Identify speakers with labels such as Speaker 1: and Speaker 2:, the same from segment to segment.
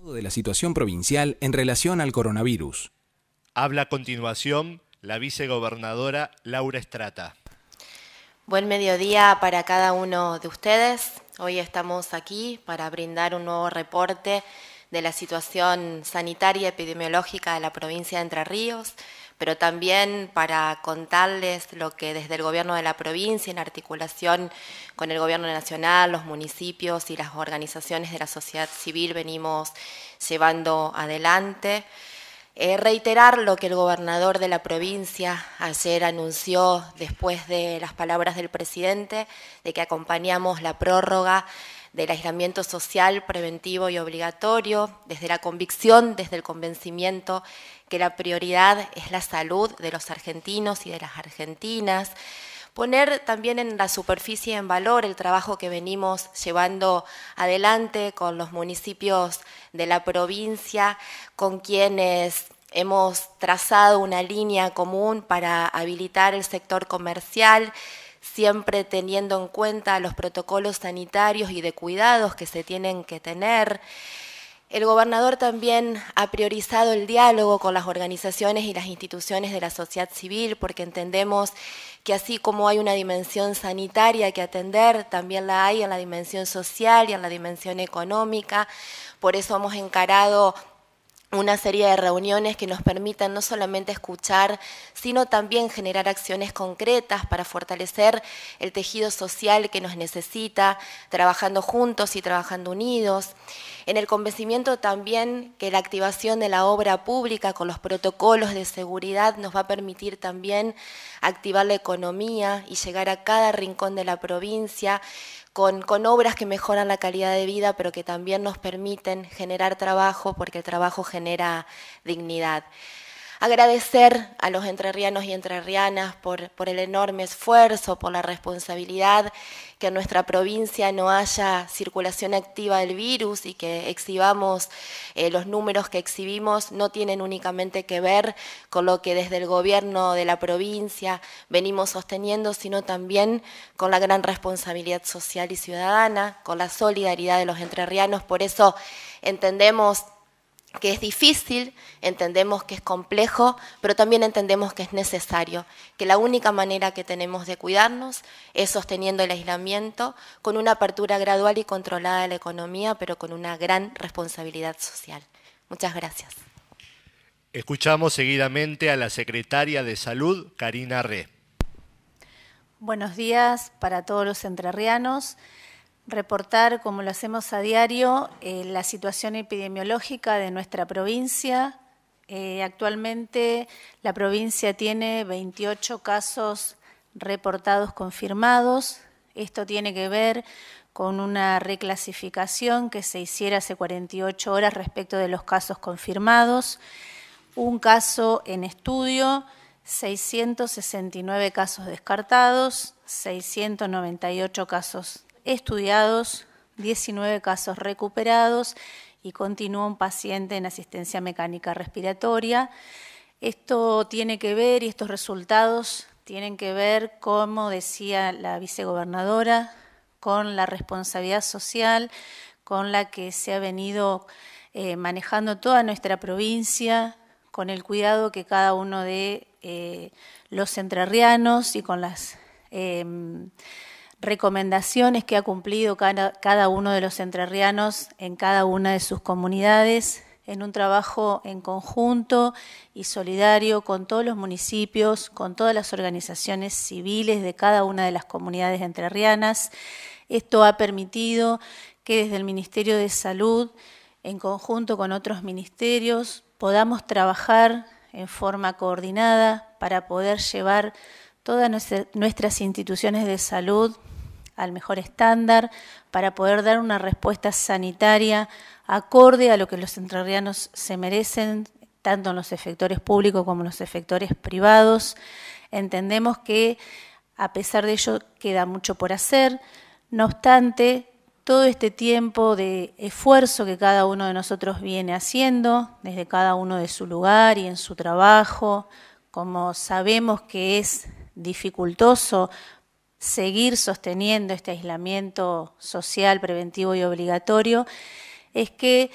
Speaker 1: De la situación provincial en relación al coronavirus.
Speaker 2: Habla a continuación la vicegobernadora Laura Strata.
Speaker 3: Buen mediodía para cada uno de ustedes. Hoy estamos aquí para brindar un nuevo reporte de la situación sanitaria y epidemiológica de la provincia de Entre Ríos, pero también para contarles lo que desde el gobierno de la provincia, en articulación con el gobierno nacional, los municipios y las organizaciones de la sociedad civil, venimos llevando adelante. Reiterar lo que el gobernador de la provincia ayer anunció después de las palabras del presidente, de que acompañamos la prórroga del aislamiento social preventivo y obligatorio, desde la convicción, desde el convencimiento que la prioridad es la salud de los argentinos y de las argentinas. Poner también en la superficie en valor el trabajo que venimos llevando adelante con los municipios de la provincia, con quienes hemos trazado una línea común para habilitar el sector comercial, siempre teniendo en cuenta los protocolos sanitarios y de cuidados que se tienen que tener. El gobernador también ha priorizado el diálogo con las organizaciones y las instituciones de la sociedad civil, porque entendemos que así como hay una dimensión sanitaria que atender, también la hay en la dimensión social y en la dimensión económica. Por eso hemos encarado una serie de reuniones que nos permitan no solamente escuchar, sino también generar acciones concretas para fortalecer el tejido social que nos necesita, trabajando juntos y trabajando unidos. En el convencimiento también que la activación de la obra pública con los protocolos de seguridad nos va a permitir también activar la economía y llegar a cada rincón de la provincia, con obras que mejoran la calidad de vida, pero que también nos permiten generar trabajo, porque el trabajo genera dignidad. Agradecer a los entrerrianos y entrerrianas por el enorme esfuerzo, por la responsabilidad, que en nuestra provincia no haya circulación activa del virus y que exhibamos los números que exhibimos no tienen únicamente que ver con lo que desde el gobierno de la provincia venimos sosteniendo, sino también con la gran responsabilidad social y ciudadana, con la solidaridad de los entrerrianos. Por eso entendemos que es difícil, entendemos que es complejo, pero también entendemos que es necesario, que la única manera que tenemos de cuidarnos es sosteniendo el aislamiento, con una apertura gradual y controlada de la economía, pero con una gran responsabilidad social. Muchas gracias.
Speaker 2: Escuchamos seguidamente a la secretaria de Salud, Karina Re.
Speaker 4: Buenos días para todos los entrerrianos. Reportar, como lo hacemos a diario, la situación epidemiológica de nuestra provincia. Actualmente la provincia tiene 28 casos reportados confirmados. Esto tiene que ver con una reclasificación que se hiciera hace 48 horas respecto de los casos confirmados. Un caso en estudio, 669 casos descartados, 698 casos estudiados, 19 casos recuperados y continúa un paciente en asistencia mecánica respiratoria. Esto tiene que ver, y estos resultados tienen que ver, como decía la vicegobernadora, con la responsabilidad social con la que se ha venido manejando toda nuestra provincia, con el cuidado que cada uno de los entrerrianos y con las recomendaciones que ha cumplido cada uno de los entrerrianos en cada una de sus comunidades, en un trabajo en conjunto y solidario con todos los municipios, con todas las organizaciones civiles de cada una de las comunidades entrerrianas. Esto ha permitido que desde el Ministerio de Salud, en conjunto con otros ministerios, podamos trabajar en forma coordinada para poder llevar todas nuestras instituciones de salud al mejor estándar, para poder dar una respuesta sanitaria acorde a lo que los entrerrianos se merecen, tanto en los efectores públicos como en los efectores privados. Entendemos que a pesar de ello queda mucho por hacer. No obstante, todo este tiempo de esfuerzo que cada uno de nosotros viene haciendo, desde cada uno de su lugar y en su trabajo, como sabemos que es dificultoso seguir sosteniendo este aislamiento social, preventivo y obligatorio, es que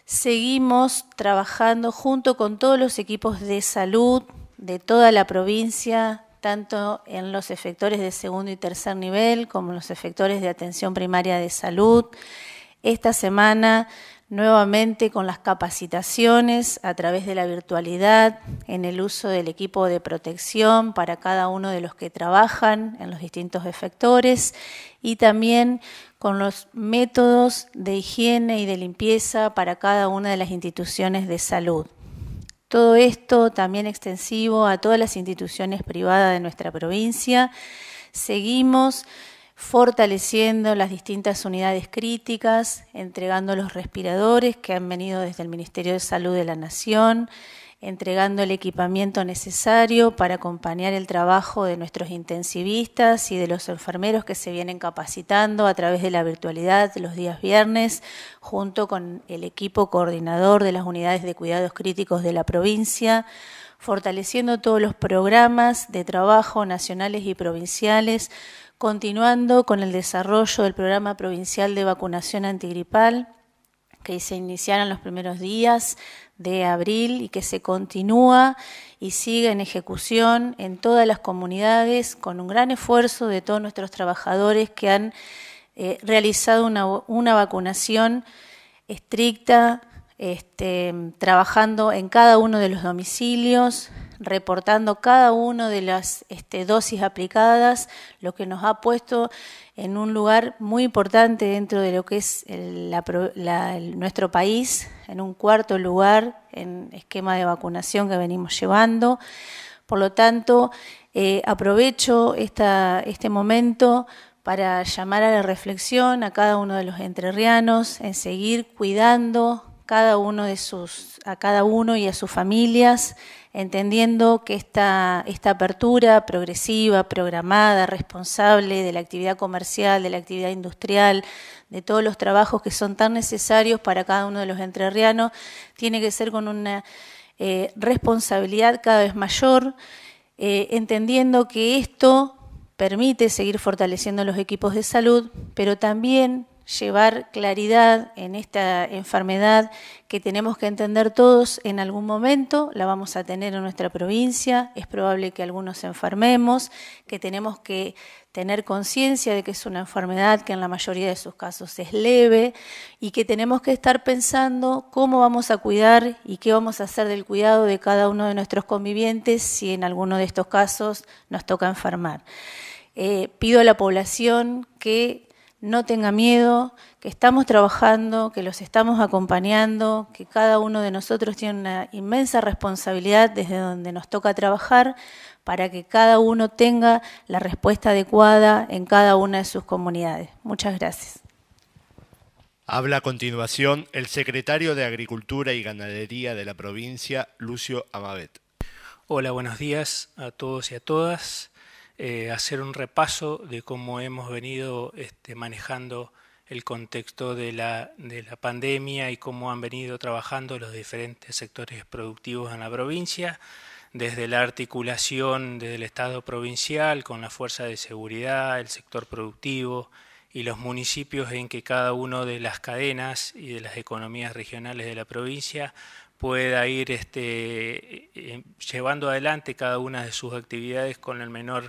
Speaker 4: seguimos trabajando junto con todos los equipos de salud de toda la provincia, tanto en los efectores de segundo y tercer nivel como en los efectores de atención primaria de salud. Esta semana, nuevamente con las capacitaciones a través de la virtualidad, en el uso del equipo de protección para cada uno de los que trabajan en los distintos efectores y también con los métodos de higiene y de limpieza para cada una de las instituciones de salud. Todo esto también extensivo a todas las instituciones privadas de nuestra provincia. Seguimos fortaleciendo las distintas unidades críticas, entregando los respiradores que han venido desde el Ministerio de Salud de la Nación, entregando el equipamiento necesario para acompañar el trabajo de nuestros intensivistas y de los enfermeros que se vienen capacitando a través de la virtualidad los días viernes, junto con el equipo coordinador de las unidades de cuidados críticos de la provincia, fortaleciendo todos los programas de trabajo nacionales y provinciales, continuando con el desarrollo del programa provincial de vacunación antigripal, que se iniciaron los primeros días de abril y que se continúa y sigue en ejecución en todas las comunidades con un gran esfuerzo de todos nuestros trabajadores que han realizado una vacunación estricta, trabajando en cada uno de los domicilios, reportando cada una de las dosis aplicadas, lo que nos ha puesto en un lugar muy importante dentro de lo que es nuestro país, en un cuarto lugar en esquema de vacunación que venimos llevando. Por lo tanto, aprovecho este momento para llamar a la reflexión a cada uno de los entrerrianos en seguir cuidando a cada uno y a sus familias, entendiendo que esta apertura progresiva, programada, responsable de la actividad comercial, de la actividad industrial, de todos los trabajos que son tan necesarios para cada uno de los entrerrianos, tiene que ser con una responsabilidad cada vez mayor, entendiendo que esto permite seguir fortaleciendo los equipos de salud, pero también llevar claridad en esta enfermedad que tenemos que entender todos en algún momento, la vamos a tener en nuestra provincia, es probable que algunos enfermemos, que tenemos que tener conciencia de que es una enfermedad que en la mayoría de sus casos es leve y que tenemos que estar pensando cómo vamos a cuidar y qué vamos a hacer del cuidado de cada uno de nuestros convivientes si en alguno de estos casos nos toca enfermar. Pido a la población que no tenga miedo, que estamos trabajando, que los estamos acompañando, que cada uno de nosotros tiene una inmensa responsabilidad desde donde nos toca trabajar para que cada uno tenga la respuesta adecuada en cada una de sus comunidades. Muchas gracias.
Speaker 2: Habla a continuación el secretario de Agricultura y Ganadería de la provincia, Lucio Amabet.
Speaker 5: Hola, buenos días a todos y a todas. Hacer un repaso de cómo hemos venido manejando el contexto de la pandemia y cómo han venido trabajando los diferentes sectores productivos en la provincia, desde la articulación del Estado provincial con la fuerza de seguridad, el sector productivo y los municipios en que cada una de las cadenas y de las economías regionales de la provincia pueda ir llevando adelante cada una de sus actividades con la menor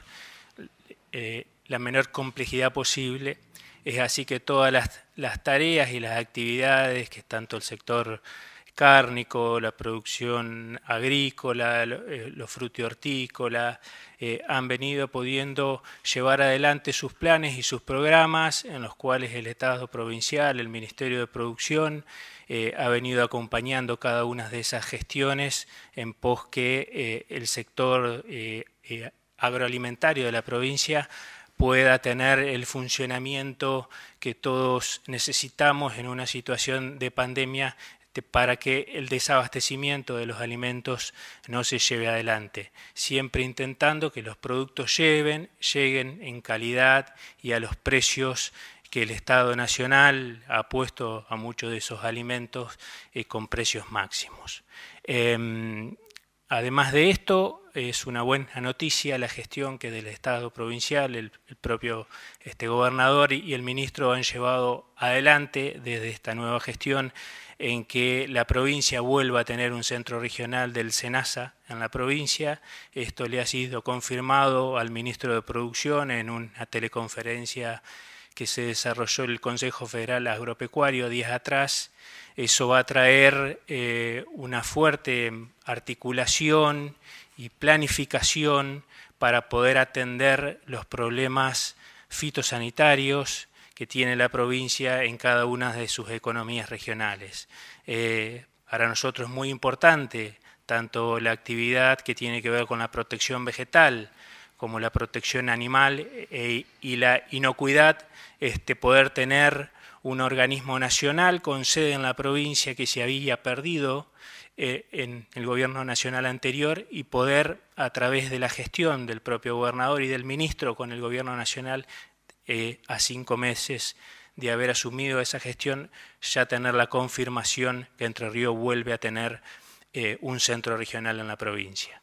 Speaker 5: complejidad posible. Es así que todas las tareas y las actividades que tanto el sector cárnico, la producción agrícola, los frutihortícolas, han venido pudiendo llevar adelante sus planes y sus programas en los cuales el Estado provincial, el Ministerio de Producción, ha venido acompañando cada una de esas gestiones en pos que el sector agroalimentario de la provincia pueda tener el funcionamiento que todos necesitamos en una situación de pandemia para que el desabastecimiento de los alimentos no se lleve adelante, siempre intentando que los productos lleguen en calidad y a los precios que el Estado Nacional ha puesto a muchos de esos alimentos con precios máximos. Además de esto, es una buena noticia la gestión que del Estado provincial, el propio gobernador y el ministro han llevado adelante desde esta nueva gestión, en que la provincia vuelva a tener un centro regional del SENASA en la provincia. Esto le ha sido confirmado al ministro de Producción en una teleconferencia que se desarrolló en el Consejo Federal Agropecuario días atrás. Eso va a traer una fuerte articulación y planificación para poder atender los problemas fitosanitarios que tiene la provincia en cada una de sus economías regionales. Para nosotros es muy importante tanto la actividad que tiene que ver con la protección vegetal como la protección animal y la inocuidad, poder tener un organismo nacional con sede en la provincia que se había perdido en el gobierno nacional anterior, y poder, a través de la gestión del propio gobernador y del ministro con el gobierno nacional, a 5 meses de haber asumido esa gestión, ya tener la confirmación que Entre Ríos vuelve a tener un centro regional en la provincia.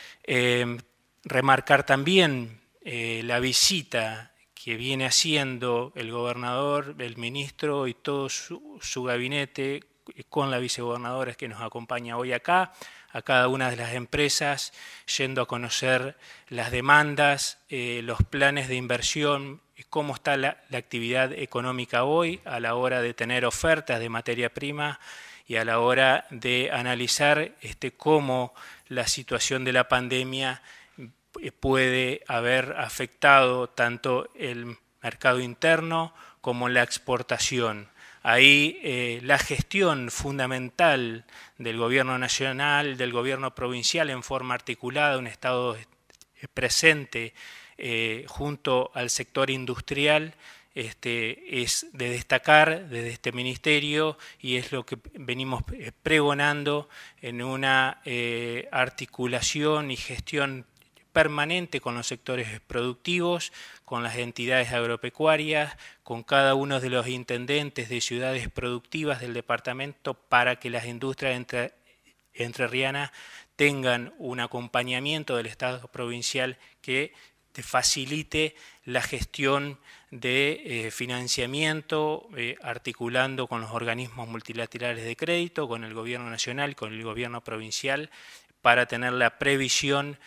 Speaker 5: Remarcar también la visita que viene haciendo el gobernador, el ministro y todo su gabinete con la vicegobernadora que nos acompaña hoy acá, a cada una de las empresas, yendo a conocer las demandas, los planes de inversión, cómo está la actividad económica hoy a la hora de tener ofertas de materia prima y a la hora de analizar cómo la situación de la pandemia puede haber afectado tanto el mercado interno como la exportación. Ahí la gestión fundamental del gobierno nacional, del gobierno provincial en forma articulada, un Estado presente junto al sector industrial, es de destacar desde este ministerio, y es lo que venimos pregonando en una articulación y gestión permanente con los sectores productivos, con las entidades agropecuarias, con cada uno de los intendentes de ciudades productivas del departamento, para que las industrias entrerrianas tengan un acompañamiento del Estado provincial que facilite la gestión de financiamiento, articulando con los organismos multilaterales de crédito, con el gobierno nacional, con el gobierno provincial, para tener la previsión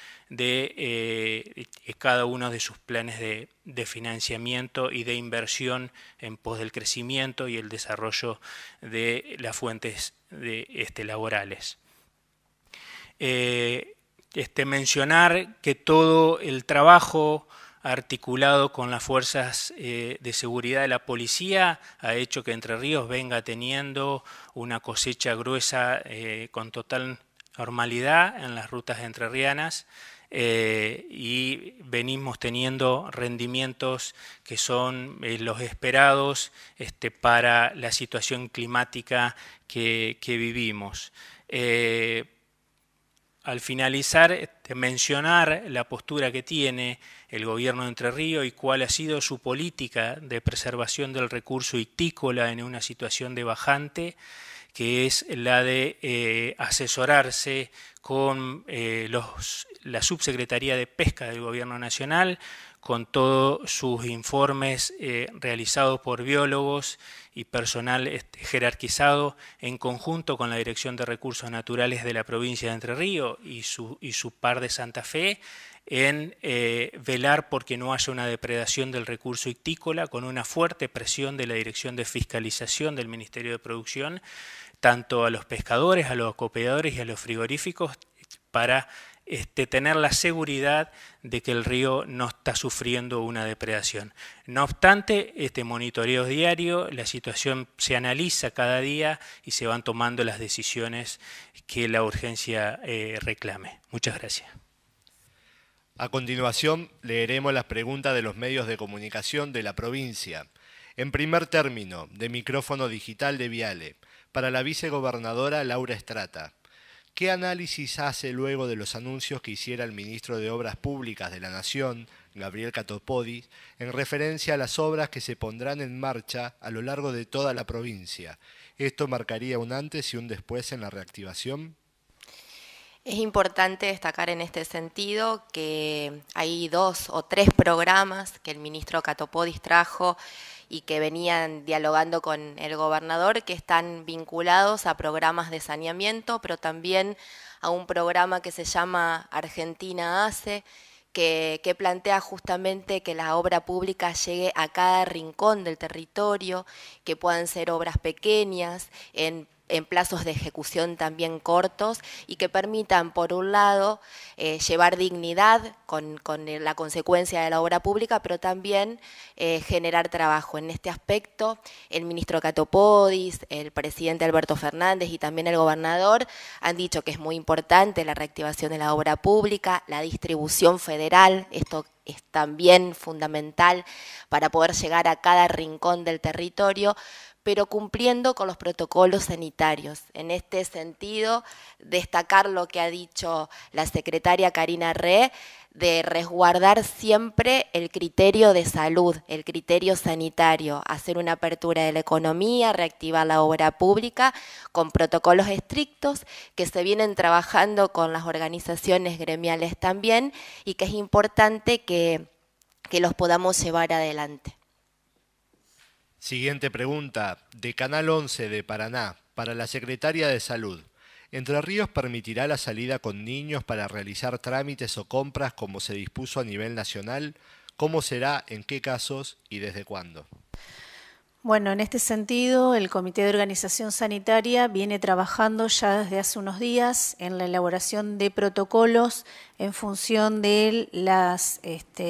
Speaker 5: de cada uno de sus planes de financiamiento y de inversión en pos del crecimiento y el desarrollo de las fuentes laborales. Mencionar que todo el trabajo articulado con las fuerzas de seguridad de la policía ha hecho que Entre Ríos venga teniendo una cosecha gruesa con total normalidad en las rutas entrerrianas, y venimos teniendo rendimientos que son los esperados para la situación climática que vivimos. Al finalizar, mencionar la postura que tiene el gobierno de Entre Ríos y cuál ha sido su política de preservación del recurso ictícola en una situación de bajante, que es la de asesorarse con la Subsecretaría de Pesca del Gobierno Nacional, con todos sus informes realizados por biólogos y personal jerarquizado, en conjunto con la Dirección de Recursos Naturales de la provincia de Entre Ríos y su par de Santa Fe, en velar porque no haya una depredación del recurso ictícola, con una fuerte presión de la Dirección de Fiscalización del Ministerio de Producción, tanto a los pescadores, a los acopiadores y a los frigoríficos, para tener la seguridad de que el río no está sufriendo una depredación. No obstante, monitoreo diario, la situación se analiza cada día y se van tomando las decisiones que la urgencia reclame. Muchas gracias.
Speaker 2: A continuación, leeremos las preguntas de los medios de comunicación de la provincia. En primer término, de micrófono digital de Viale, para la vicegobernadora Laura Estrata. ¿Qué análisis hace luego de los anuncios que hiciera el ministro de Obras Públicas de la Nación, Gabriel Catopodis, en referencia a las obras que se pondrán en marcha a lo largo de toda la provincia? ¿Esto marcaría un antes y un después en la reactivación?
Speaker 3: Es importante destacar en este sentido que hay 2 o 3 programas que el ministro Catopodis trajo y que venían dialogando con el gobernador, que están vinculados a programas de saneamiento, pero también a un programa que se llama Argentina Hace, que plantea justamente que la obra pública llegue a cada rincón del territorio, que puedan ser obras pequeñas, en plazos de ejecución también cortos y que permitan, por un lado, llevar dignidad con la consecuencia de la obra pública, pero también generar trabajo. En este aspecto, el ministro Catopodis, el presidente Alberto Fernández y también el gobernador han dicho que es muy importante la reactivación de la obra pública, la distribución federal, esto es también fundamental para poder llegar a cada rincón del territorio, pero cumpliendo con los protocolos sanitarios. En este sentido, destacar lo que ha dicho la secretaria Karina Ré, de resguardar siempre el criterio de salud, el criterio sanitario, hacer una apertura de la economía, reactivar la obra pública con protocolos estrictos que se vienen trabajando con las organizaciones gremiales también y que es importante que los podamos llevar adelante.
Speaker 2: Siguiente pregunta, de Canal 11 de Paraná, para la Secretaria de Salud. ¿Entre Ríos permitirá la salida con niños para realizar trámites o compras como se dispuso a nivel nacional? ¿Cómo será, en qué casos y desde cuándo?
Speaker 4: Bueno, en este sentido, el Comité de Organización Sanitaria viene trabajando ya desde hace unos días en la elaboración de protocolos en función de las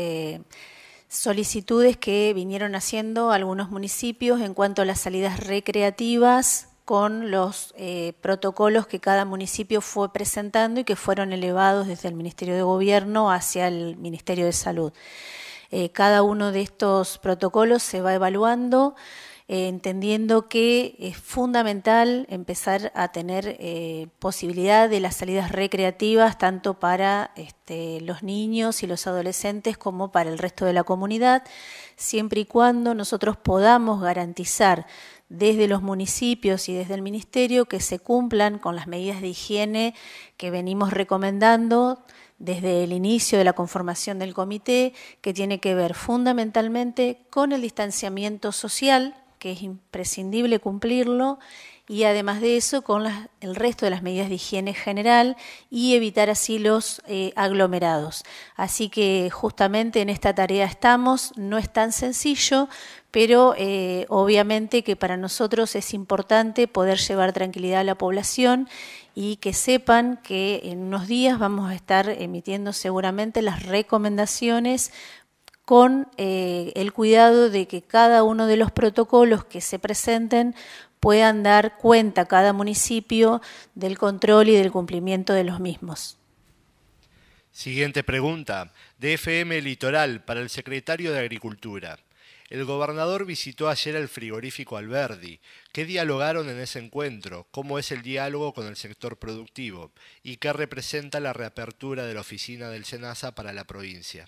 Speaker 4: solicitudes que vinieron haciendo algunos municipios en cuanto a las salidas recreativas con los protocolos que cada municipio fue presentando y que fueron elevados desde el Ministerio de Gobierno hacia el Ministerio de Salud. Cada uno de estos protocolos se va evaluando, entendiendo que es fundamental empezar a tener posibilidad de las salidas recreativas tanto para los niños y los adolescentes como para el resto de la comunidad, siempre y cuando nosotros podamos garantizar desde los municipios y desde el Ministerio que se cumplan con las medidas de higiene que venimos recomendando desde el inicio de la conformación del comité, que tiene que ver fundamentalmente con el distanciamiento social, que es imprescindible cumplirlo, y además de eso con el resto de las medidas de higiene general y evitar así los aglomerados. Así que justamente en esta tarea estamos, no es tan sencillo, pero obviamente que para nosotros es importante poder llevar tranquilidad a la población y que sepan que en unos días vamos a estar emitiendo seguramente las recomendaciones con el cuidado de que cada uno de los protocolos que se presenten puedan dar cuenta a cada municipio del control y del cumplimiento de los mismos.
Speaker 2: Siguiente pregunta, de FM Litoral, para el secretario de Agricultura. El gobernador visitó ayer el frigorífico Alberdi. ¿Qué dialogaron en ese encuentro? ¿Cómo es el diálogo con el sector productivo? ¿Y qué representa la reapertura de la oficina del SENASA para la provincia?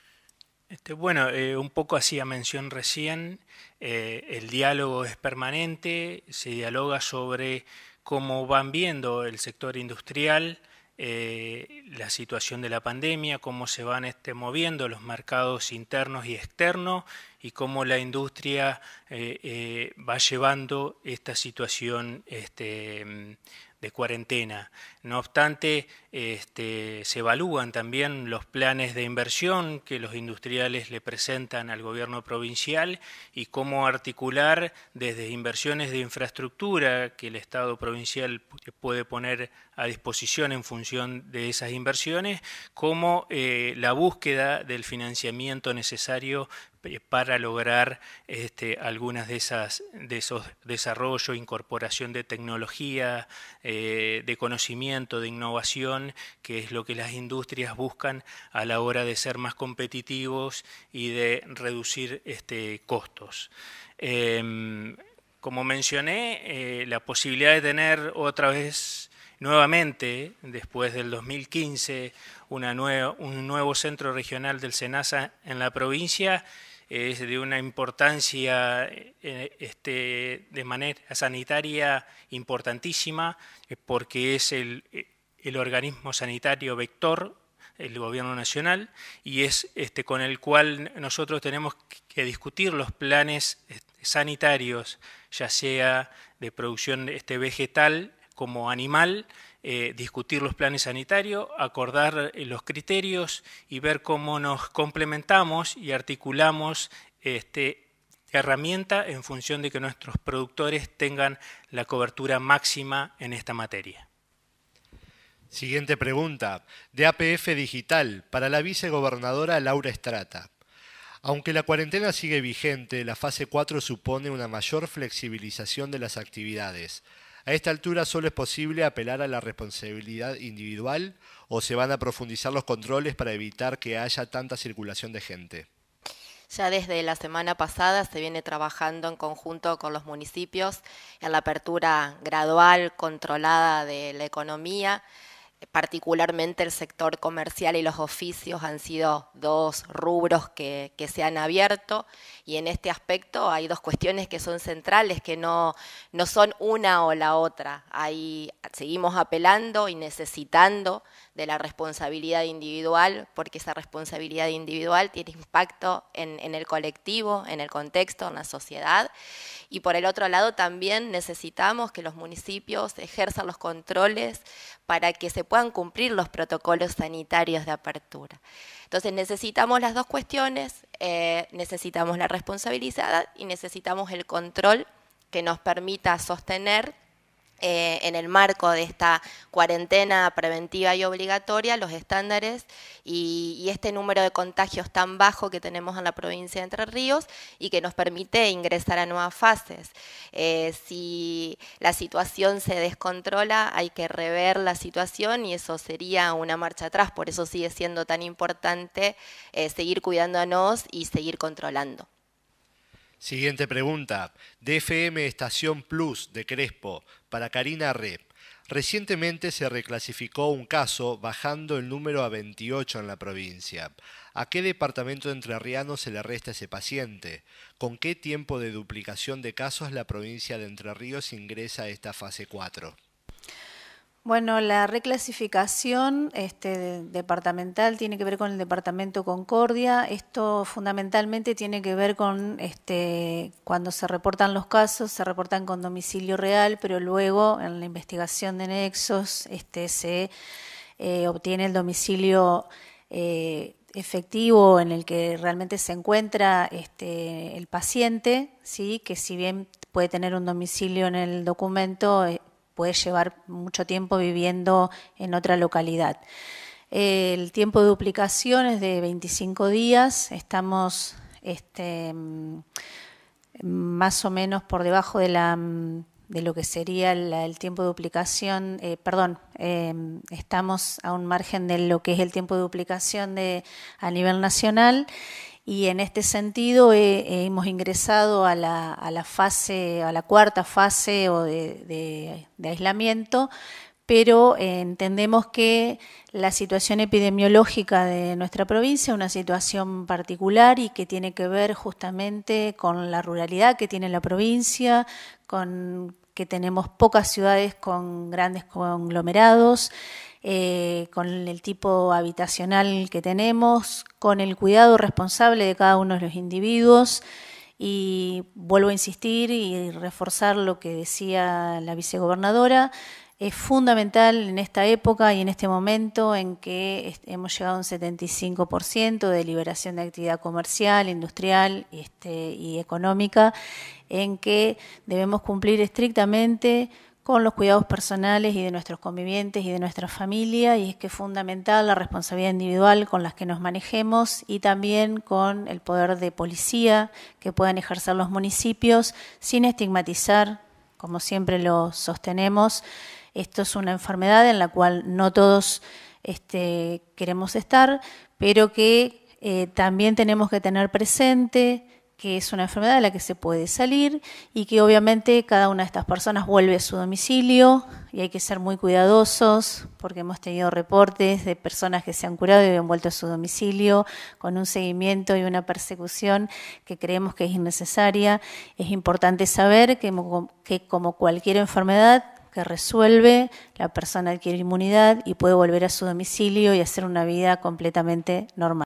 Speaker 5: Un poco hacía mención recién, el diálogo es permanente, se dialoga sobre cómo van viendo el sector industrial, la situación de la pandemia, cómo se van moviendo los mercados internos y externos y cómo la industria va llevando esta situación de cuarentena. No obstante, se evalúan también los planes de inversión que los industriales le presentan al gobierno provincial y cómo articular desde inversiones de infraestructura que el Estado provincial puede poner a disposición en función de esas inversiones, como la búsqueda del financiamiento necesario para lograr algunas de esos desarrollos, incorporación de tecnología, de conocimiento, de innovación, que es lo que las industrias buscan a la hora de ser más competitivos y de reducir costos. Como mencioné, la posibilidad de tener otra vez nuevamente, después del 2015, un nuevo centro regional del SENASA en la provincia es de una importancia de manera sanitaria importantísima, porque es el el organismo sanitario vector, el Gobierno Nacional, y es con el cual nosotros tenemos que discutir los planes sanitarios, ya sea de producción vegetal como animal, discutir los planes sanitarios, acordar los criterios y ver cómo nos complementamos y articulamos herramienta en función de que nuestros productores tengan la cobertura máxima en esta materia.
Speaker 2: Siguiente pregunta, de APF Digital, para la vicegobernadora Laura Strata. Aunque la cuarentena sigue vigente, la fase 4 supone una mayor flexibilización de las actividades. ¿A esta altura solo es posible apelar a la responsabilidad individual o se van a profundizar los controles para evitar que haya tanta circulación de gente?
Speaker 3: Ya desde la semana pasada se viene trabajando en conjunto con los municipios en la apertura gradual, controlada de la economía. Particularmente el sector comercial y los oficios han sido dos rubros que se han abierto, y en este aspecto hay dos cuestiones que son centrales, que no son una o la otra. Seguimos apelando y necesitando de la responsabilidad individual, porque esa responsabilidad individual tiene impacto en el colectivo, en el contexto, en la sociedad. Y por el otro lado también necesitamos que los municipios ejerzan los controles para que se puedan cumplir los protocolos sanitarios de apertura. Entonces necesitamos las dos cuestiones, necesitamos la responsabilidad y necesitamos el control que nos permita sostener en el marco de esta cuarentena preventiva y obligatoria los estándares y este número de contagios tan bajo que tenemos en la provincia de Entre Ríos y que nos permite ingresar a nuevas fases. Si la situación se descontrola, hay que rever la situación y eso sería una marcha atrás. Por eso sigue siendo tan importante seguir cuidándonos y seguir controlando.
Speaker 2: Siguiente pregunta, DFM Estación Plus de Crespo, para Karina Re. Recientemente se reclasificó un caso bajando el número a 28 en la provincia. ¿A qué departamento entrerriano se le resta ese paciente? ¿Con qué tiempo de duplicación de casos la provincia de Entre Ríos ingresa a esta fase 4?
Speaker 4: Bueno, la reclasificación departamental tiene que ver con el departamento Concordia. Esto fundamentalmente tiene que ver con cuando se reportan los casos, se reportan con domicilio real, pero luego en la investigación de nexos se obtiene el domicilio efectivo en el que realmente se encuentra el paciente, ¿sí? Que si bien puede tener un domicilio en el documento, puede llevar mucho tiempo viviendo en otra localidad. El tiempo de duplicación es de 25 días, estamos más o menos por debajo de lo que sería el tiempo de duplicación, estamos a un margen de lo que es el tiempo de duplicación a nivel nacional. Y en este sentido hemos ingresado a la cuarta fase de aislamiento, pero entendemos que la situación epidemiológica de nuestra provincia es una situación particular y que tiene que ver justamente con la ruralidad que tiene la provincia, con que tenemos pocas ciudades con grandes conglomerados, con el tipo habitacional que tenemos, con el cuidado responsable de cada uno de los individuos. Y vuelvo a insistir y reforzar lo que decía la vicegobernadora, es fundamental en esta época y en este momento en que hemos llegado a un 75% de liberación de actividad comercial, industrial y económica, en que debemos cumplir estrictamente con los cuidados personales y de nuestros convivientes y de nuestra familia, y es que es fundamental la responsabilidad individual con las que nos manejemos y también con el poder de policía que puedan ejercer los municipios sin estigmatizar, como siempre lo sostenemos. Esto es una enfermedad en la cual no todos queremos estar, pero que también tenemos que tener presente que es una enfermedad de la que se puede salir y que obviamente cada una de estas personas vuelve a su domicilio y hay que ser muy cuidadosos porque hemos tenido reportes de personas que se han curado y han vuelto a su domicilio con un seguimiento y una persecución que creemos que es innecesaria. Es importante saber que como cualquier enfermedad, que resuelve, la persona adquiere inmunidad y puede volver a su domicilio y hacer una vida completamente normal.